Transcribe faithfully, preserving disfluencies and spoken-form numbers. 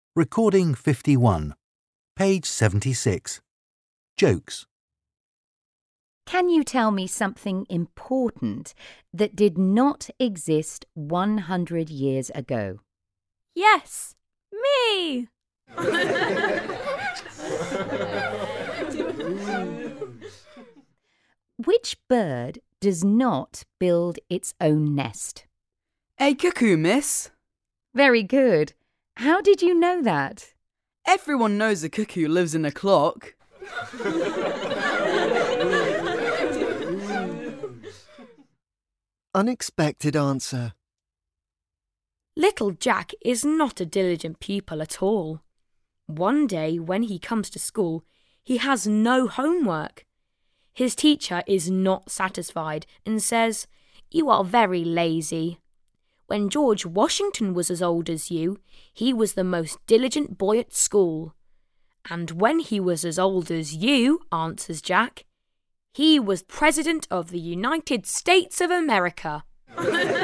Recording fifty-one. Page seventy-six. Jokes. Can you tell me something important that did not exist one hundred years ago? Yes, me! Which bird does not build its own nest? A cuckoo, miss. Very good. How did you know that? Everyone knows a cuckoo lives in a clock. Unexpected answer. Little Jack is not a diligent pupil at all. One day when he comes to school, he has no homework. His teacher is not satisfied and says, "You are very lazy. When George Washington was as old as you, he was the most diligent boy at school. And when he was as old as you," answers Jack, "he was President of the United States of America."